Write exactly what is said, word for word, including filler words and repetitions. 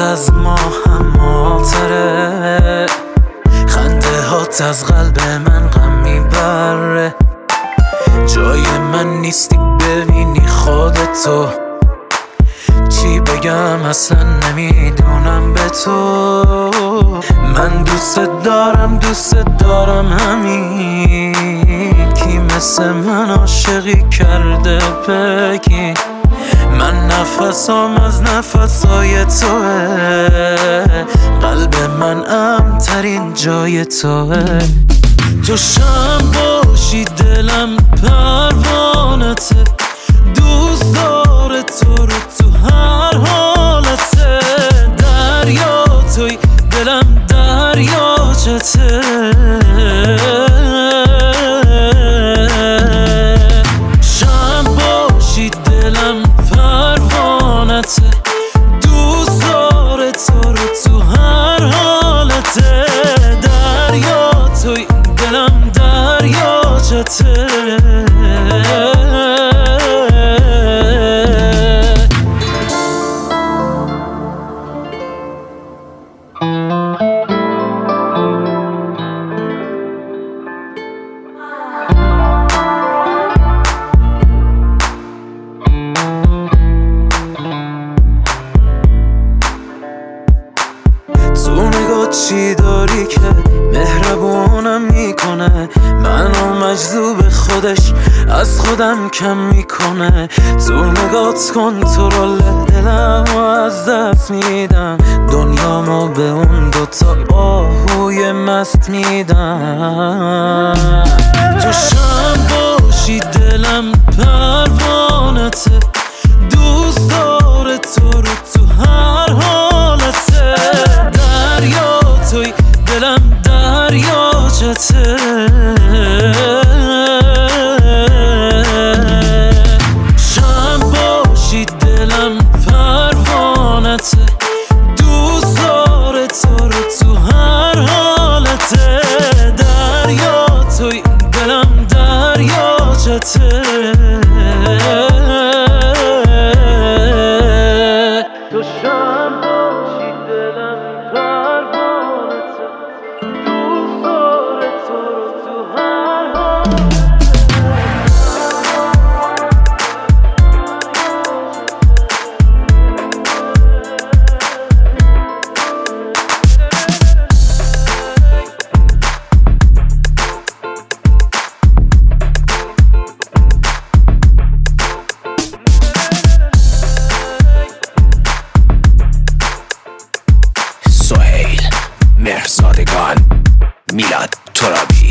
از ما هماتره، خنده هات از قلب من غم میبره. جای من نیستی ببینی خودتو، چی بگم اصلا نمیدونم به تو. من دوست دارم دوست دارم همین، کی مثل من عاشقی کرده بگی. من نفسام از نفسای توه، قلب من امن‌ترین جای توه. تو شم باشی دلم پروانته، دوست داره تو رو تو هر حالته. دریا توی دلم دریاچته، شم باشی دلم پروانته، دوست داره تو رو تو هر حالته. دریا توی دلم دریاچته. تو نگاه چی داری که مهربونم میکنه، منو مجذوب خودش از خودم کم میکنه. تو نگات کنترل دلمو از دست میدم، دنیامو به اون دوتا آهوی مست میدم. تو شم باشی دلم پروانته، دوست داره تو رو تو هر حالته. دریا توی دلم دریاچته، شم باشی دلم پروانته، دوست داره تو رو تو هر حالته. دریا توی دلم دریاچته. تو شم باشی دلم پروانته، دوست داره تو رو تو هر حالته. سهیل مهرزادگان، میلاد ترابی.